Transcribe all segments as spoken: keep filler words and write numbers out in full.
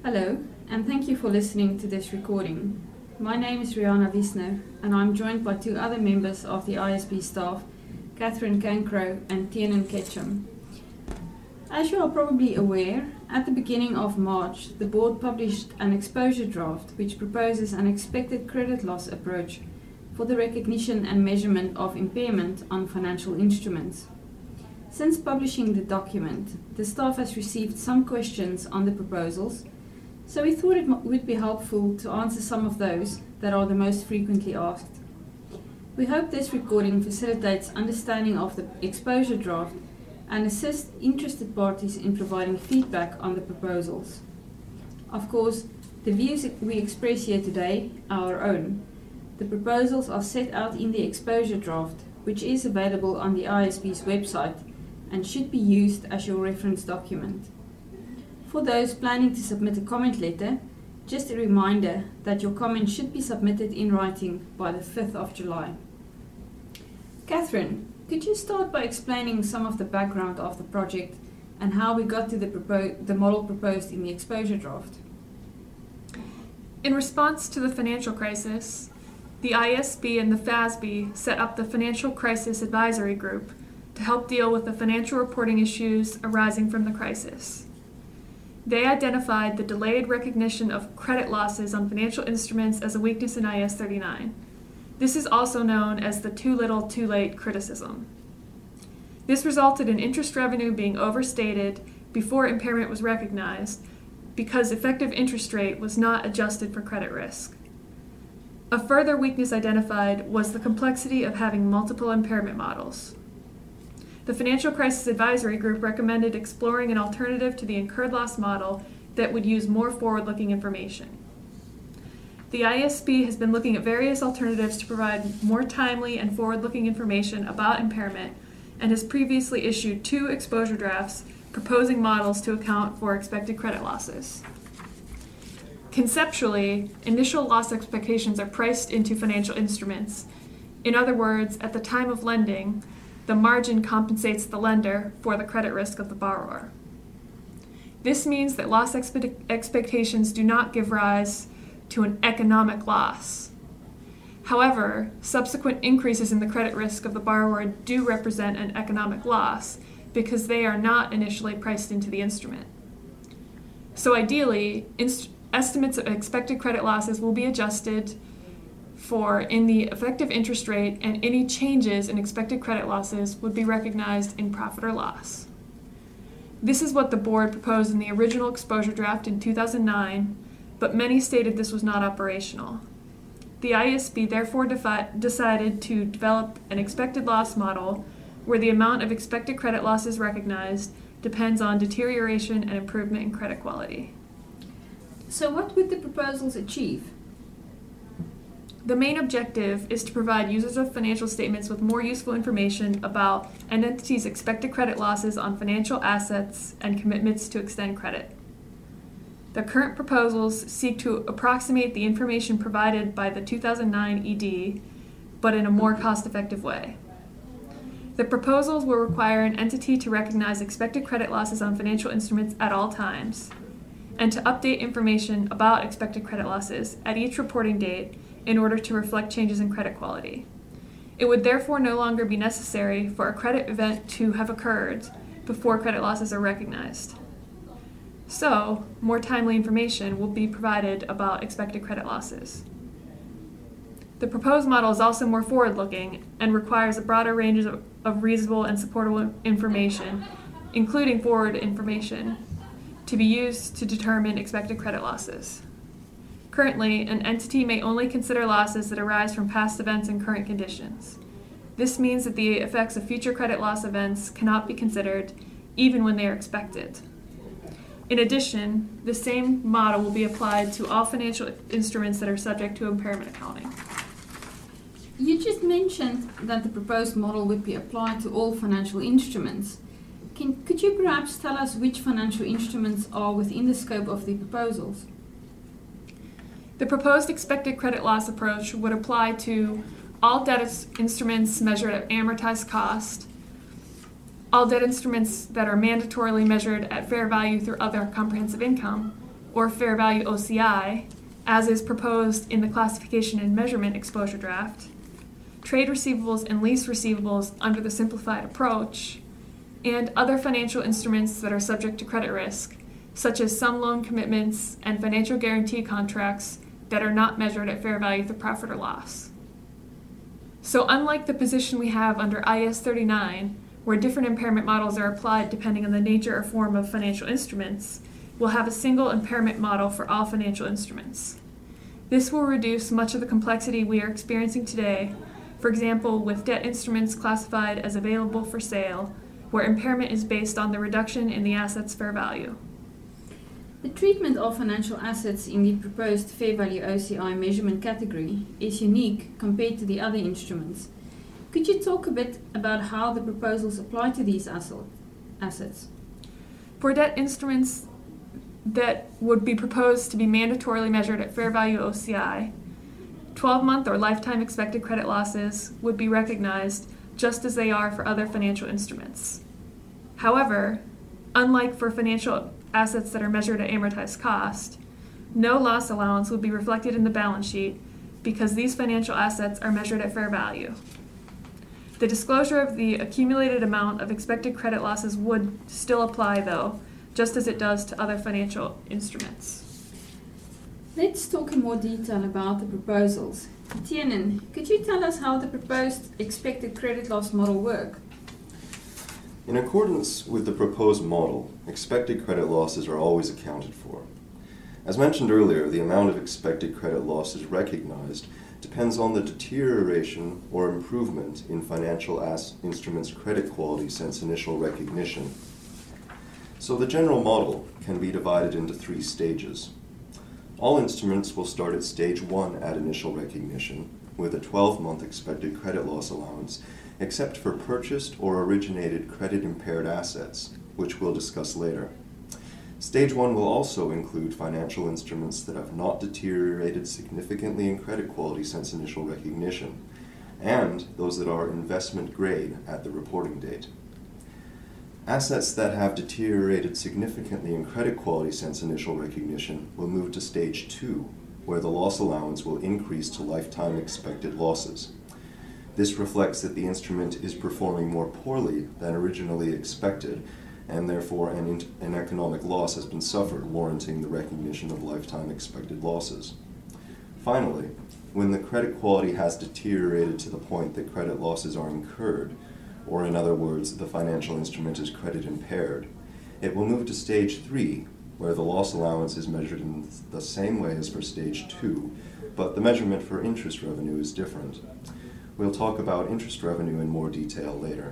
Hello, and thank you for listening to this recording. My name is Rihanna Wiesner, and I'm joined by two other members of the I S B staff, Catherine Cancro and Tiernan Ketchum. As you are probably aware, at the beginning of March, the board published an exposure draft which proposes an expected credit loss approach for the recognition and measurement of impairment on financial instruments. Since publishing the document, the staff has received some questions on the proposals, so we thought it would be helpful to answer some of those that are the most frequently asked. We hope this recording facilitates understanding of the exposure draft and assists interested parties in providing feedback on the proposals. Of course, the views we express here today are our own. The proposals are set out in the exposure draft, which is available on the I S B's website and should be used as your reference document. For those planning to submit a comment letter, just a reminder that your comment should be submitted in writing by the fifth of July. Catherine, could you start by explaining some of the background of the project and how we got to the, propo- the model proposed in the exposure draft? In response to the financial crisis, the I S B and the F A S B set up the Financial Crisis Advisory Group to help deal with the financial reporting issues arising from the crisis. They identified the delayed recognition of credit losses on financial instruments as a weakness in I S thirty-nine. This is also known as the too little, too late criticism. This resulted in interest revenue being overstated before impairment was recognized because effective interest rate was not adjusted for credit risk. A further weakness identified was the complexity of having multiple impairment models. The Financial Crisis Advisory Group recommended exploring an alternative to the incurred loss model that would use more forward-looking information. The I S B has been looking at various alternatives to provide more timely and forward-looking information about impairment and has previously issued two exposure drafts proposing models to account for expected credit losses. Conceptually, initial loss expectations are priced into financial instruments. In other words, at the time of lending, the margin compensates the lender for the credit risk of the borrower. This means that loss expe- expectations do not give rise to an economic loss. However, subsequent increases in the credit risk of the borrower do represent an economic loss because they are not initially priced into the instrument. So ideally, inst- estimates of expected credit losses will be adjusted for in the effective interest rate, and any changes in expected credit losses would be recognized in profit or loss. This is what the board proposed in the original exposure draft in two thousand nine, but many stated this was not operational. The I S B therefore defi- decided to develop an expected loss model where the amount of expected credit losses recognized depends on deterioration and improvement in credit quality. So what would the proposals achieve? The main objective is to provide users of financial statements with more useful information about an entity's expected credit losses on financial assets and commitments to extend credit. The current proposals seek to approximate the information provided by the two thousand nine E D, but in a more cost-effective way. The proposals will require an entity to recognize expected credit losses on financial instruments at all times, and to update information about expected credit losses at each reporting date in order to reflect changes in credit quality. It would therefore no longer be necessary for a credit event to have occurred before credit losses are recognized. So, more timely information will be provided about expected credit losses. The proposed model is also more forward-looking and requires a broader range of, of reasonable and supportable information, including forward information, to be used to determine expected credit losses. Currently, an entity may only consider losses that arise from past events and current conditions. This means that the effects of future credit loss events cannot be considered, even when they are expected. In addition, the same model will be applied to all financial instruments that are subject to impairment accounting. You just mentioned that the proposed model would be applied to all financial instruments. Can, could you perhaps tell us which financial instruments are within the scope of the proposals? The proposed expected credit loss approach would apply to all debt instruments measured at amortized cost, all debt instruments that are mandatorily measured at fair value through other comprehensive income, or fair value O C I, as is proposed in the classification and measurement exposure draft, trade receivables and lease receivables under the simplified approach, and other financial instruments that are subject to credit risk, such as some loan commitments and financial guarantee contracts that are not measured at fair value through profit or loss. So unlike the position we have under I A S thirty-nine, where different impairment models are applied depending on the nature or form of financial instruments, we'll have a single impairment model for all financial instruments. This will reduce much of the complexity we are experiencing today, for example, with debt instruments classified as available for sale, where impairment is based on the reduction in the asset's fair value. The treatment of financial assets in the proposed fair value O C I measurement category is unique compared to the other instruments. Could you talk a bit about how the proposals apply to these assets? For debt instruments that would be proposed to be mandatorily measured at fair value O C I, twelve-month or lifetime expected credit losses would be recognized just as they are for other financial instruments. However, unlike for financial assets that are measured at amortized cost, no loss allowance would be reflected in the balance sheet because these financial assets are measured at fair value. The disclosure of the accumulated amount of expected credit losses would still apply, though, just as it does to other financial instruments. Let's talk in more detail about the proposals. Tiernan, could you tell us how the proposed expected credit loss model work? In accordance with the proposed model, expected credit losses are always accounted for. As mentioned earlier, the amount of expected credit losses recognized depends on the deterioration or improvement in financial as- instruments' credit quality since initial recognition. So the general model can be divided into three stages. All instruments will start at stage one at initial recognition with a twelve-month expected credit loss allowance, except for purchased or originated credit-impaired assets, which we'll discuss later. Stage one will also include financial instruments that have not deteriorated significantly in credit quality since initial recognition, and those that are investment grade at the reporting date. Assets that have deteriorated significantly in credit quality since initial recognition will move to stage two, where the loss allowance will increase to lifetime expected losses. This reflects that the instrument is performing more poorly than originally expected, and therefore an, in- an economic loss has been suffered, warranting the recognition of lifetime expected losses. Finally, when the credit quality has deteriorated to the point that credit losses are incurred, or in other words, the financial instrument is credit impaired, it will move to stage three, where the loss allowance is measured in the same way as for stage two, but the measurement for interest revenue is different. We'll talk about interest revenue in more detail later.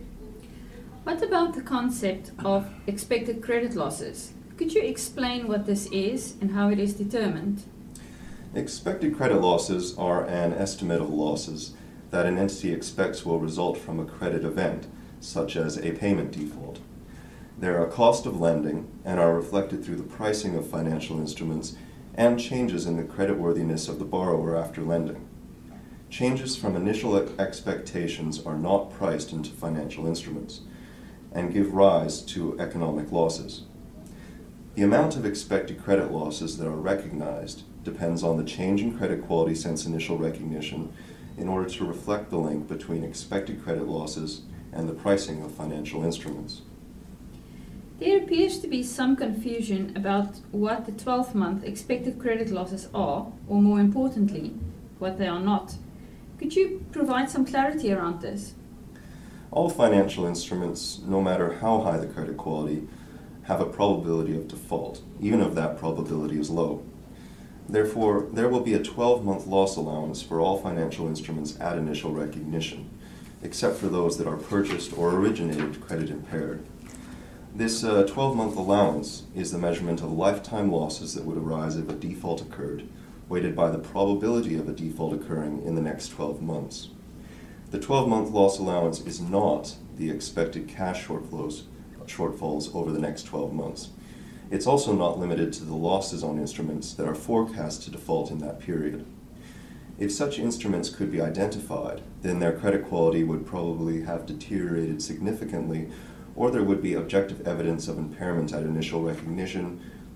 What about the concept of expected credit losses? Could you explain what this is and how it is determined? Expected credit losses are an estimate of losses that an entity expects will result from a credit event, such as a payment default. They're a cost of lending and are reflected through the pricing of financial instruments and changes in the creditworthiness of the borrower after lending. Changes from initial expectations are not priced into financial instruments and give rise to economic losses. The amount of expected credit losses that are recognized depends on the change in credit quality since initial recognition in order to reflect the link between expected credit losses and the pricing of financial instruments. There appears to be some confusion about what the twelve-month expected credit losses are, or more importantly, what they are not. Could you provide some clarity around this? All financial instruments, no matter how high the credit quality, have a probability of default, even if that probability is low. Therefore, there will be a twelve-month loss allowance for all financial instruments at initial recognition, except for those that are purchased or originated credit impaired. This uh, twelve-month allowance is the measurement of lifetime losses that would arise if a default occurred, weighted by the probability of a default occurring in the next twelve months. The twelve-month loss allowance is not the expected cash shortfalls, shortfalls over the next twelve months. It's also not limited to the losses on instruments that are forecast to default in that period. If such instruments could be identified, then their credit quality would probably have deteriorated significantly, or there would be objective evidence of impairment at initial recognition,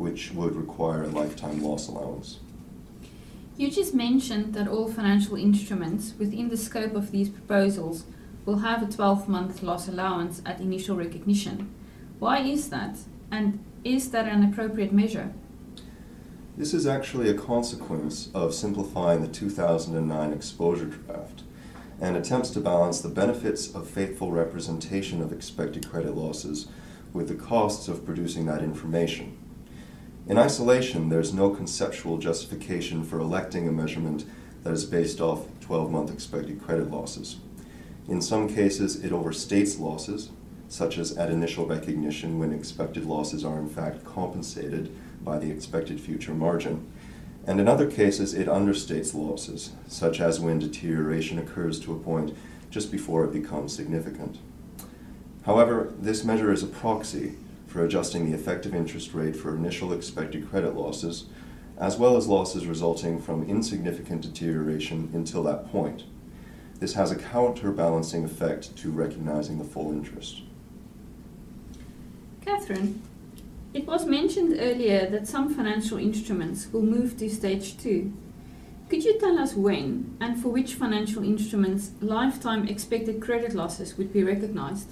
which would require a lifetime loss allowance. You just mentioned that all financial instruments within the scope of these proposals will have a twelve-month loss allowance at initial recognition. Why is that? And is that an appropriate measure? This is actually a consequence of simplifying the two thousand nine exposure draft and attempts to balance the benefits of faithful representation of expected credit losses with the costs of producing that information. In isolation, there's no conceptual justification for electing a measurement that is based off twelve-month expected credit losses. In some cases, it overstates losses, such as at initial recognition when expected losses are in fact compensated by the expected future margin. And in other cases, it understates losses, such as when deterioration occurs to a point just before it becomes significant. However, this measure is a proxy for adjusting the effective interest rate for initial expected credit losses, as well as losses resulting from insignificant deterioration until that point. This has a counterbalancing effect to recognizing the full interest. Catherine, it was mentioned earlier that some financial instruments will move to stage two. Could you tell us when and for which financial instruments lifetime expected credit losses would be recognized?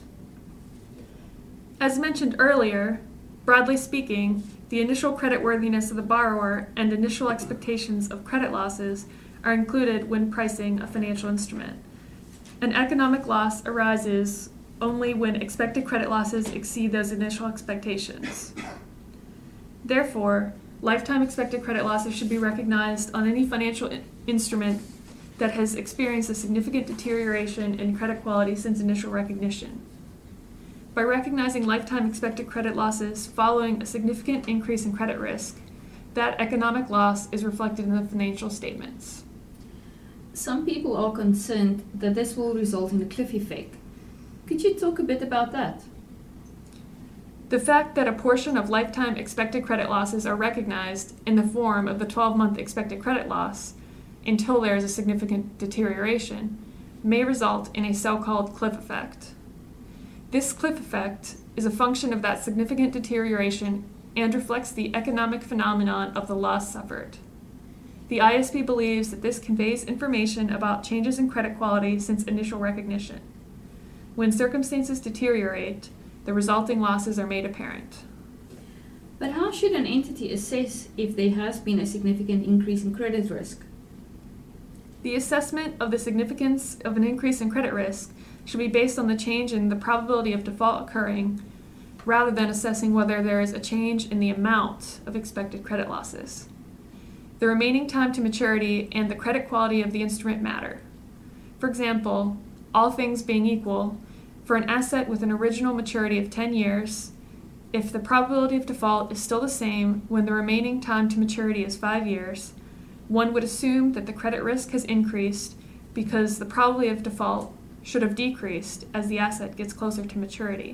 As mentioned earlier, broadly speaking, the initial creditworthiness of the borrower and initial expectations of credit losses are included when pricing a financial instrument. An economic loss arises only when expected credit losses exceed those initial expectations. Therefore, lifetime expected credit losses should be recognized on any financial in- instrument that has experienced a significant deterioration in credit quality since initial recognition. By recognizing lifetime expected credit losses following a significant increase in credit risk, that economic loss is reflected in the financial statements. Some people are concerned that this will result in a cliff effect. Could you talk a bit about that? The fact that a portion of lifetime expected credit losses are recognized in the form of the twelve-month expected credit loss until there is a significant deterioration may result in a so-called cliff effect. This cliff effect is a function of that significant deterioration and reflects the economic phenomenon of the loss suffered. The I S B believes that this conveys information about changes in credit quality since initial recognition. When circumstances deteriorate, the resulting losses are made apparent. But how should an entity assess if there has been a significant increase in credit risk? The assessment of the significance of an increase in credit risk should be based on the change in the probability of default occurring, rather than assessing whether there is a change in the amount of expected credit losses. The remaining time to maturity and the credit quality of the instrument matter. For example, all things being equal, for an asset with an original maturity of ten years, if the probability of default is still the same when the remaining time to maturity is five years, one would assume that the credit risk has increased because the probability of default should have decreased as the asset gets closer to maturity.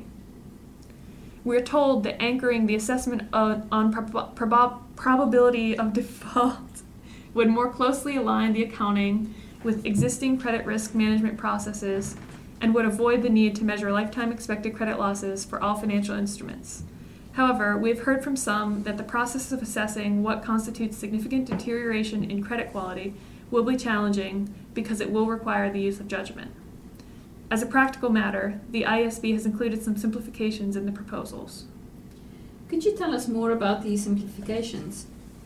We are told that anchoring the assessment of, on prob- prob- probability of default would more closely align the accounting with existing credit risk management processes and would avoid the need to measure lifetime expected credit losses for all financial instruments. However, we have heard from some that the process of assessing what constitutes significant deterioration in credit quality will be challenging because it will require the use of judgment. As a practical matter, the I S B has included some simplifications in the proposals. Could you tell us more about these simplifications?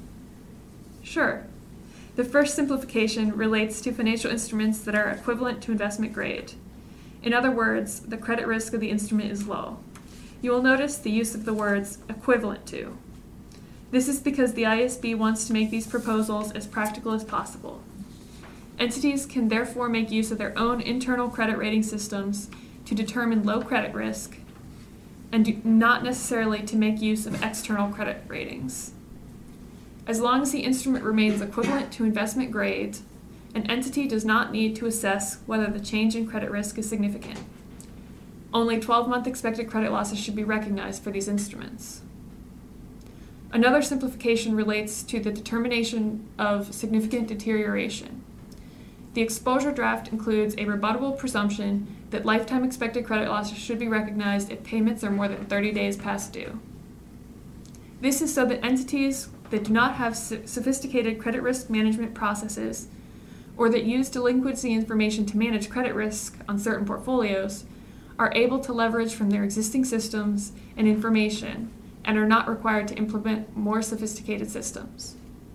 Sure. The first simplification relates to financial instruments that are equivalent to investment grade. In other words, the credit risk of the instrument is low. You will notice the use of the words equivalent to. This is because the I S B wants to make these proposals as practical as possible. Entities can therefore make use of their own internal credit rating systems to determine low credit risk and do not necessarily to make use of external credit ratings. As long as the instrument remains equivalent to investment grade, an entity does not need to assess whether the change in credit risk is significant. Only twelve-month expected credit losses should be recognized for these instruments. Another simplification relates to the determination of significant deterioration. The exposure draft includes a rebuttable presumption that lifetime expected credit losses should be recognized if payments are more than thirty days past due. This is so that entities that do not have sophisticated credit risk management processes or that use delinquency information to manage credit risk on certain portfolios are able to leverage from their existing systems and information and are not required to implement more sophisticated systems.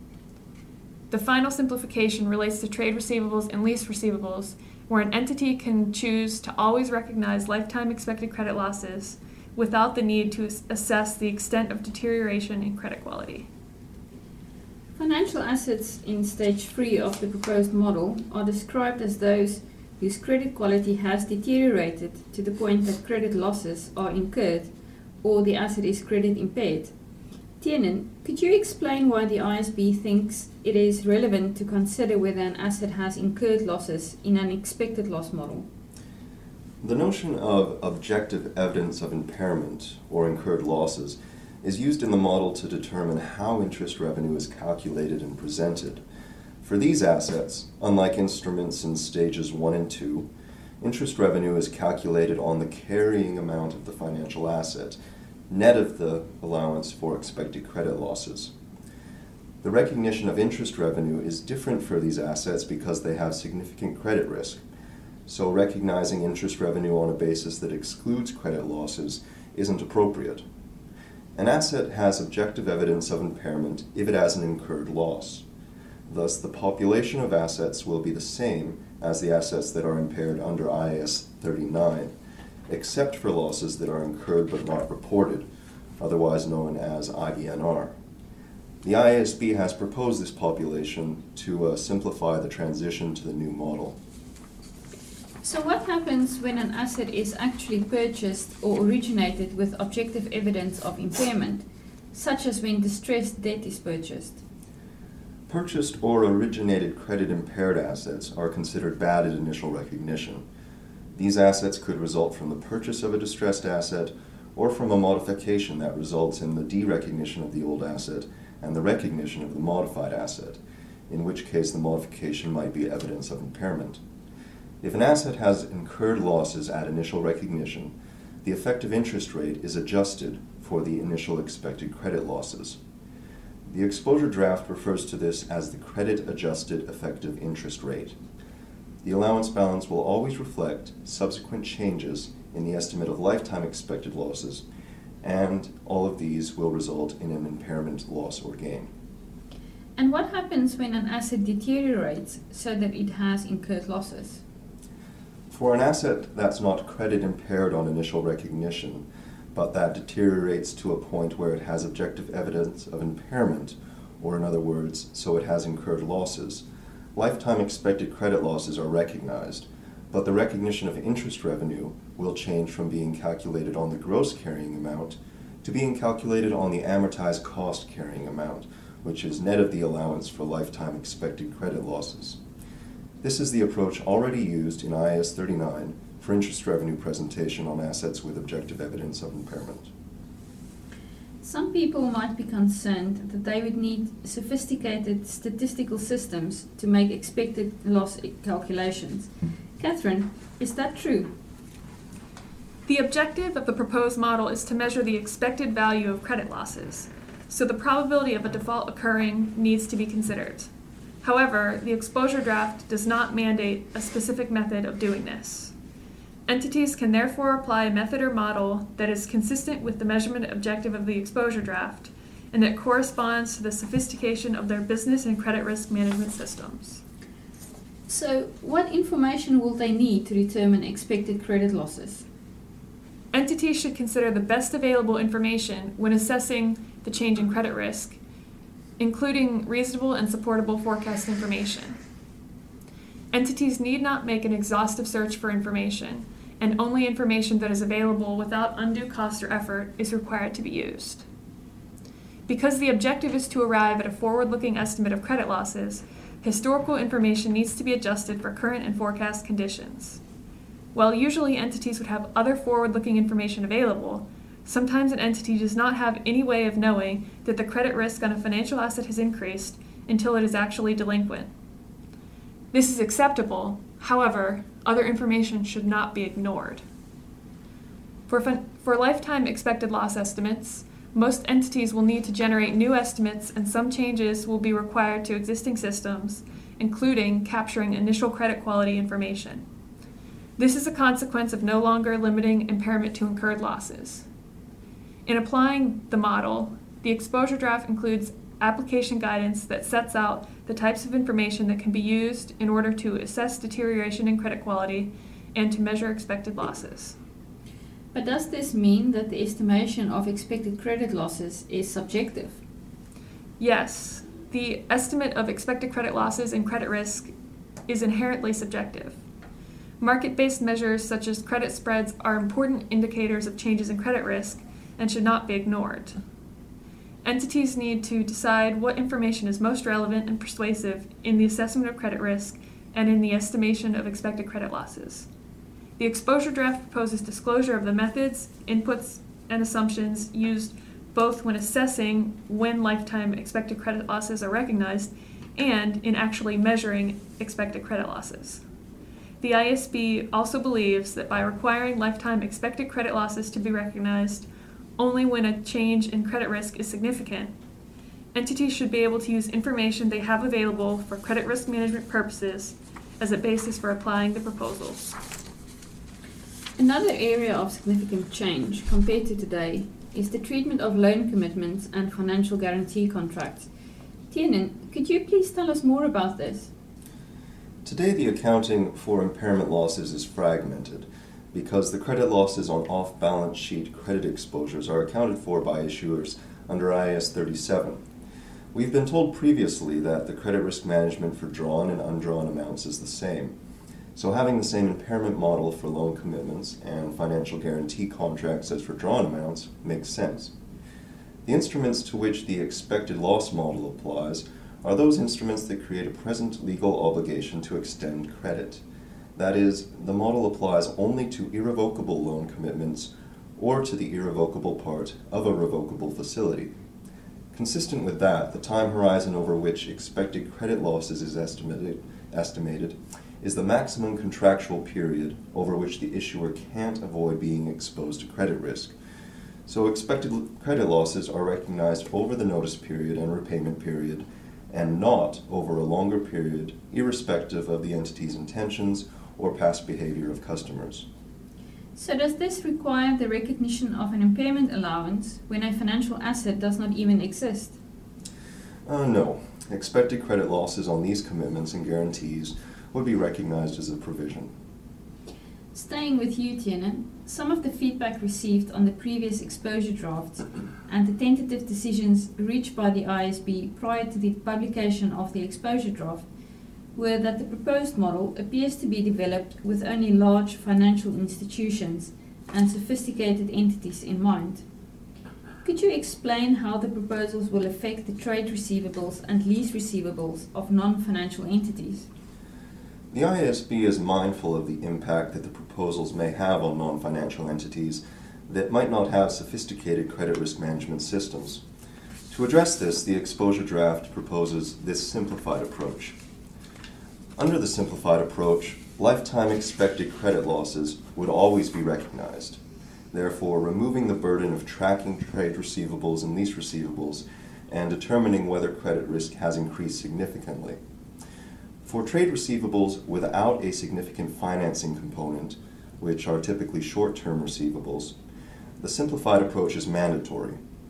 The final simplification relates to trade receivables and lease receivables, where an entity can choose to always recognize lifetime expected credit losses without the need to assess the extent of deterioration in credit quality. Financial assets in stage three of the proposed model are described as those whose credit quality has deteriorated to the point that credit losses are incurred or the asset is credit impaired. Tiernan, could you explain why the I S B thinks it is relevant to consider whether an asset has incurred losses in an expected loss model? The notion of objective evidence of impairment or incurred losses is used in the model to determine how interest revenue is calculated and presented. For these assets, unlike instruments in stages one and two, interest revenue is calculated on the carrying amount of the financial asset, net of the allowance for expected credit losses. The recognition of interest revenue is different for these assets because they have significant credit risk. So recognizing interest revenue on a basis that excludes credit losses isn't appropriate. An asset has objective evidence of impairment if it has an incurred loss. Thus, the population of assets will be the same as the assets that are impaired under I A S thirty-nine, except for losses that are incurred but not reported, otherwise known as I B N R. The I A S B has proposed this population to uh, simplify the transition to the new model. So what happens when an asset is actually purchased or originated with objective evidence of impairment, such as when distressed debt is purchased? Purchased or originated credit impaired assets are considered bad at initial recognition. These assets could result from the purchase of a distressed asset or from a modification that results in the derecognition of the old asset and the recognition of the modified asset, in which case the modification might be evidence of impairment. If an asset has incurred losses at initial recognition, the effective interest rate is adjusted for the initial expected credit losses. The exposure draft refers to this as the credit-adjusted effective interest rate. The allowance balance will always reflect subsequent changes in the estimate of lifetime expected losses, and all of these will result in an impairment loss or gain. And what happens when an asset deteriorates so that it has incurred losses? For an asset that's not credit impaired on initial recognition, but that deteriorates to a point where it has objective evidence of impairment, or in other words, so it has incurred losses, lifetime expected credit losses are recognized, but the recognition of interest revenue will change from being calculated on the gross carrying amount to being calculated on the amortized cost carrying amount, which is net of the allowance for lifetime expected credit losses. This is the approach already used in I A S thirty-nine for interest revenue presentation on assets with objective evidence of impairment. Some people might be concerned that they would need sophisticated statistical systems to make expected loss calculations. Catherine, is that true? The objective of the proposed model is to measure the expected value of credit losses, so the probability of a default occurring needs to be considered. However, the exposure draft does not mandate a specific method of doing this. Entities can therefore apply a method or model that is consistent with the measurement objective of the exposure draft and that corresponds to the sophistication of their business and credit risk management systems. So, what information will they need to determine expected credit losses? Entities should consider the best available information when assessing the change in credit risk, including reasonable and supportable forecast information. Entities need not make an exhaustive search for information, and only information that is available without undue cost or effort is required to be used. Because the objective is to arrive at a forward-looking estimate of credit losses, historical information needs to be adjusted for current and forecast conditions. While usually entities would have other forward-looking information available, sometimes an entity does not have any way of knowing that the credit risk on a financial asset has increased until it is actually delinquent. This is acceptable, however, other information should not be ignored. For, fin- for lifetime expected loss estimates, Most entities will need to generate new estimates, and some changes will be required to existing systems, including capturing initial credit quality information. This is a consequence of no longer limiting impairment to incurred losses. In applying the model, the exposure draft includes application guidance that sets out the types of information that can be used in order to assess deterioration in credit quality and to measure expected losses. But does this mean that the estimation of expected credit losses is subjective? Yes, the estimate of expected credit losses and credit risk is inherently subjective. Market-based measures such as credit spreads are important indicators of changes in credit risk and should not be ignored. Entities need to decide what information is most relevant and persuasive in the assessment of credit risk and in the estimation of expected credit losses. The exposure draft proposes disclosure of the methods, inputs, and assumptions used both when assessing when lifetime expected credit losses are recognized and in actually measuring expected credit losses. The I S B also believes that by requiring lifetime expected credit losses to be recognized only when a change in credit risk is significant, entities should be able to use information they have available for credit risk management purposes as a basis for applying the proposals. Another area of significant change compared to today is the treatment of loan commitments and financial guarantee contracts. Tiernan, could you please tell us more about this? Today, the accounting for impairment losses is fragmented because the credit losses on off-balance sheet credit exposures are accounted for by issuers under I A S thirty-seven. We've been told previously that the credit risk management for drawn and undrawn amounts is the same. So having the same impairment model for loan commitments and financial guarantee contracts as for drawn amounts makes sense. The instruments to which the expected loss model applies are those instruments that create a present legal obligation to extend credit. That is, the model applies only to irrevocable loan commitments or to the irrevocable part of a revocable facility. Consistent with that, the time horizon over which expected credit losses is estimated, estimated is the maximum contractual period over which the issuer can't avoid being exposed to credit risk. So expected credit losses are recognized over the notice period and repayment period, and not over a longer period, irrespective of the entity's intentions or past behavior of customers. So does this require the recognition of an impairment allowance when a financial asset does not even exist? Uh, no. Expected credit losses on these commitments and guarantees would be recognized as a provision. Staying with you, Tiernan, some of the feedback received on the previous exposure drafts and the tentative decisions reached by the I S B prior to the publication of the exposure draft were that the proposed model appears to be developed with only large financial institutions and sophisticated entities in mind. Could you explain how the proposals will affect the trade receivables and lease receivables of non-financial entities? The I A S B is mindful of the impact that the proposals may have on non-financial entities that might not have sophisticated credit risk management systems. To address this, the exposure draft proposes this simplified approach. Under the simplified approach, lifetime expected credit losses would always be recognized, therefore removing the burden of tracking trade receivables and lease receivables and determining whether credit risk has increased significantly. For trade receivables without a significant financing component, which are typically short-term receivables, the simplified approach is mandatory.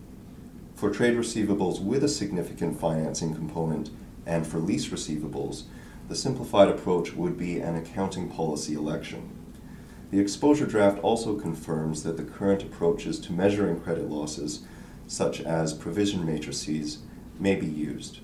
For trade receivables with a significant financing component and for lease receivables, the simplified approach would be an accounting policy election. The exposure draft also confirms that the current approaches to measuring credit losses, such as provision matrices, may be used.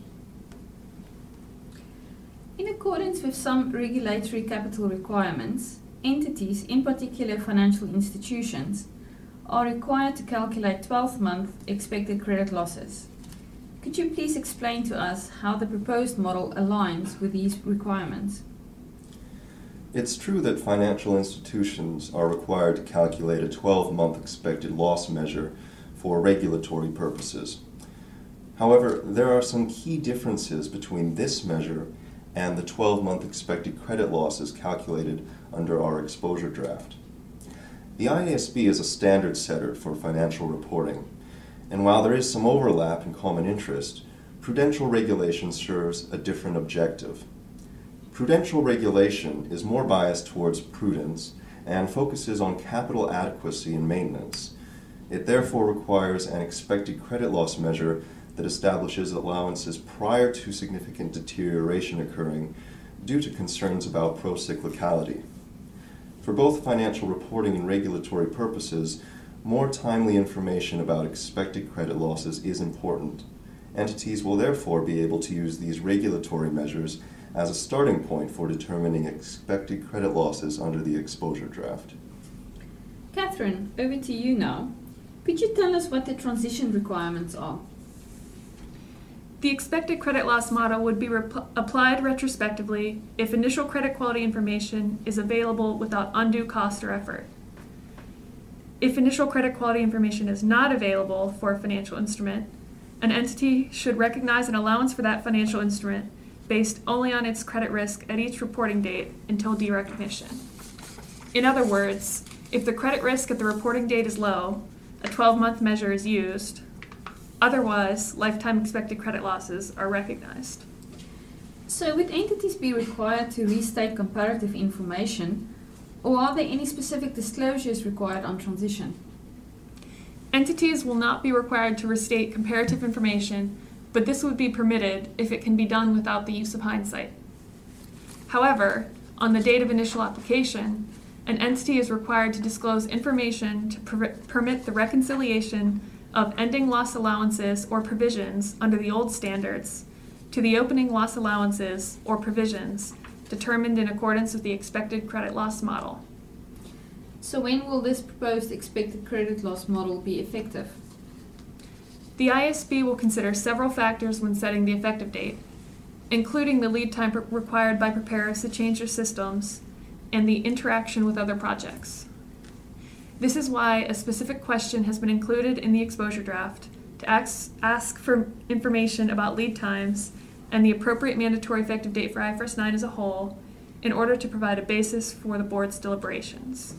In accordance with some regulatory capital requirements, entities, in particular financial institutions, are required to calculate twelve-month expected credit losses. Could you please explain to us how the proposed model aligns with these requirements? It's true that financial institutions are required to calculate a twelve-month expected loss measure for regulatory purposes. However, there are some key differences between this measure and the twelve-month expected credit losses calculated under our exposure draft. The I A S B is a standard setter for financial reporting, And while there is some overlap in common interest, prudential regulation serves a different objective. Prudential regulation is more biased towards prudence and focuses on capital adequacy and maintenance. It therefore requires an expected credit loss measure that establishes allowances prior to significant deterioration occurring due to concerns about procyclicality. For both financial reporting and regulatory purposes, more timely information about expected credit losses is important. Entities will therefore be able to use these regulatory measures as a starting point for determining expected credit losses under the exposure draft. Catherine, over to you now. Could you tell us what the transition requirements are? The expected credit loss model would be rep- applied retrospectively if initial credit quality information is available without undue cost or effort. If initial credit quality information is not available for a financial instrument, an entity should recognize an allowance for that financial instrument based only on its credit risk at each reporting date until derecognition. In other words, if the credit risk at the reporting date is low, a twelve-month measure is used. Otherwise, lifetime expected credit losses are recognized. So would entities be required to restate comparative information, or are there any specific disclosures required on transition? Entities will not be required to restate comparative information, but this would be permitted if it can be done without the use of hindsight. However, on the date of initial application, an entity is required to disclose information to per- permit the reconciliation of ending loss allowances or provisions under the old standards to the opening loss allowances or provisions determined in accordance with the expected credit loss model. So when will this proposed expected credit loss model be effective? The I S B will consider several factors when setting the effective date, including the lead time pre- required by preparers to change their systems and the interaction with other projects. This is why a specific question has been included in the exposure draft to ask, ask for information about lead times and the appropriate mandatory effective date for I F R S nine as a whole in order to provide a basis for the board's deliberations.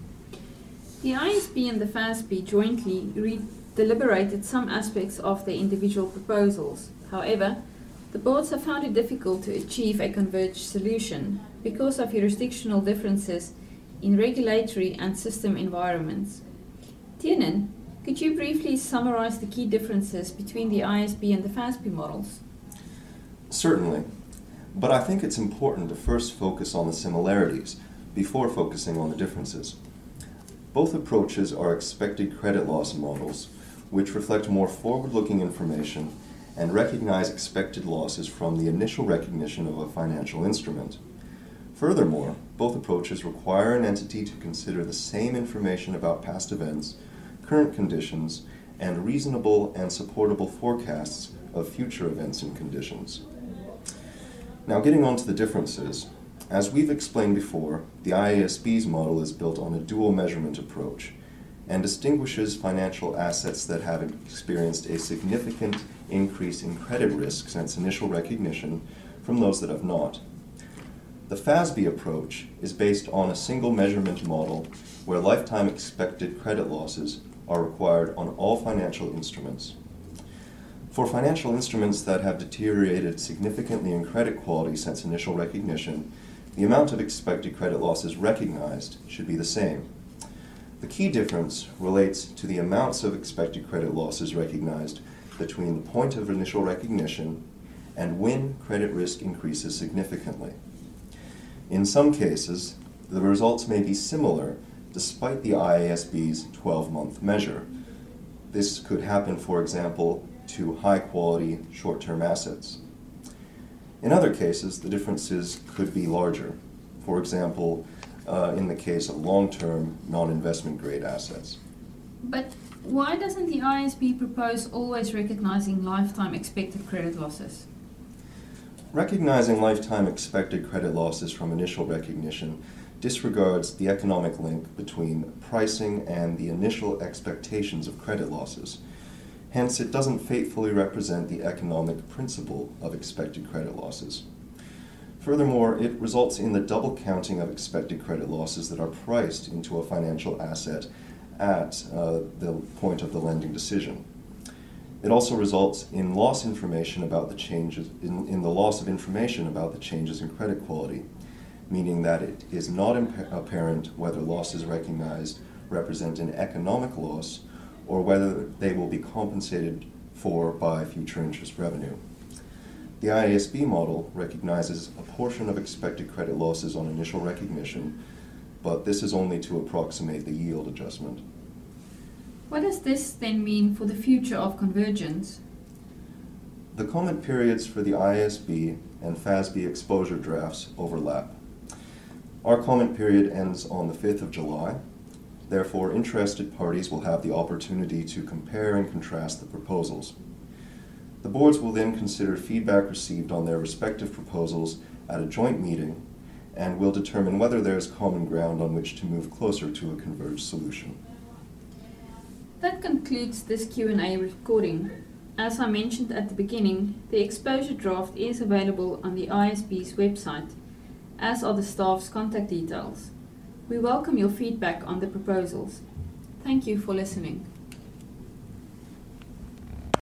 The I S B and the F A S B jointly re- deliberated some aspects of their individual proposals. However, the boards have found it difficult to achieve a converged solution because of jurisdictional differences in regulatory and system environments. Tiernan, could you briefly summarize the key differences between the I S B and the F A S B models? Certainly, but I think it's important to first focus on the similarities before focusing on the differences. Both approaches are expected credit loss models, which reflect more forward-looking information and recognize expected losses from the initial recognition of a financial instrument. Furthermore, both approaches require an entity to consider the same information about past events, current conditions, and reasonable and supportable forecasts of future events and conditions. Now, getting on to the differences. As we've explained before, the I A S B's model is built on a dual measurement approach and distinguishes financial assets that have experienced a significant increase in credit risk since initial recognition from those that have not. The F A S B approach is based on a single measurement model where lifetime expected credit losses are required on all financial instruments. For financial instruments that have deteriorated significantly in credit quality since initial recognition, the amount of expected credit losses recognized should be the same. The key difference relates to the amounts of expected credit losses recognized between the point of initial recognition and when credit risk increases significantly. In some cases, the results may be similar despite the I A S B's twelve-month measure. This could happen, for example, to high-quality short-term assets. In other cases, the differences could be larger. For example, uh, in the case of long-term, non-investment grade assets. But why doesn't the I S B propose always recognizing lifetime expected credit losses? Recognizing lifetime expected credit losses from initial recognition disregards the economic link between pricing and the initial expectations of credit losses. Hence, it doesn't faithfully represent the economic principle of expected credit losses. Furthermore, it results in the double counting of expected credit losses that are priced into a financial asset at uh, the point of the lending decision. It also results in loss information about the changes, in, in the loss of information about the changes in credit quality, meaning that it is not impa- apparent whether losses recognized represent an economic loss or whether they will be compensated for by future interest revenue. The I A S B model recognizes a portion of expected credit losses on initial recognition, but this is only to approximate the yield adjustment. What does this then mean for the future of convergence? The comment periods for the I A S B and F A S B exposure drafts overlap. Our comment period ends on the fifth of July. Therefore, interested parties will have the opportunity to compare and contrast the proposals. The boards will then consider feedback received on their respective proposals at a joint meeting and will determine whether there is common ground on which to move closer to a converged solution. That concludes this Q and A recording. As I mentioned at the beginning, the exposure draft is available on the I S B's website, as are the staff's contact details. We welcome your feedback on the proposals. Thank you for listening.